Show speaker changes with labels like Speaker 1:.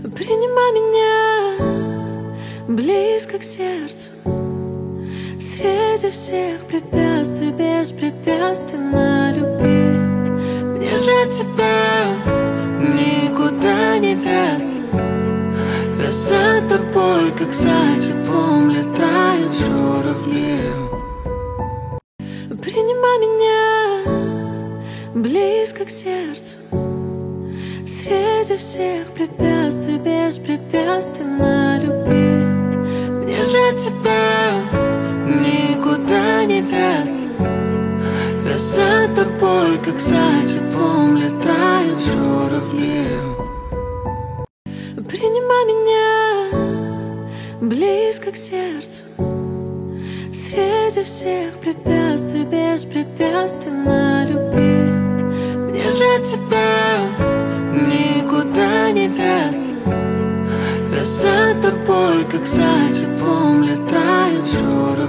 Speaker 1: Принимай меня близко к сердцу, среди всех препятствий беспрепятственно люби. Мне же от тебя никуда не деться. Я за тобой, как за теплом, летают журавли. Принимай меня близко к сердцу, среди всех препятствий беспрепятственно люби. Мне же от тебя никуда не деться. Я за тобой, как за теплом, летают журавли. Принимай меня близко к сердцу, среди всех препятствий беспрепятственно люби. Мне же от тебя никуда не деться. Я за тобой, как за теплом, летают журавли.